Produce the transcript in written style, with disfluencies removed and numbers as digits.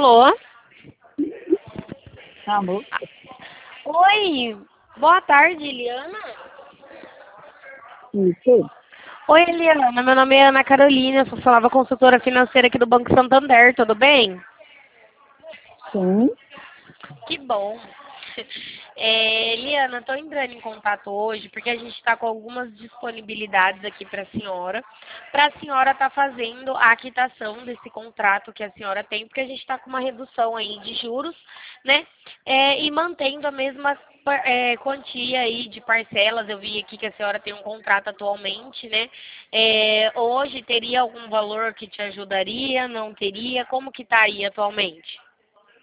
Alô? Alô? Oi, boa tarde, Eliana. Isso? Oi, Eliana, meu nome é Ana Carolina, eu sou sua nova consultora financeira aqui do Banco Santander, tudo bem? Sim. Que bom. Eliana, estou entrando em contato hoje porque a gente está com algumas disponibilidades aqui para a senhora estar fazendo a quitação desse contrato que a senhora tem, porque a gente está com uma redução aí de juros, né? E mantendo a mesma quantia aí de parcelas. Eu vi aqui que a senhora tem um contrato atualmente, né? Hoje teria algum valor que te ajudaria? Não teria? Como que está aí atualmente?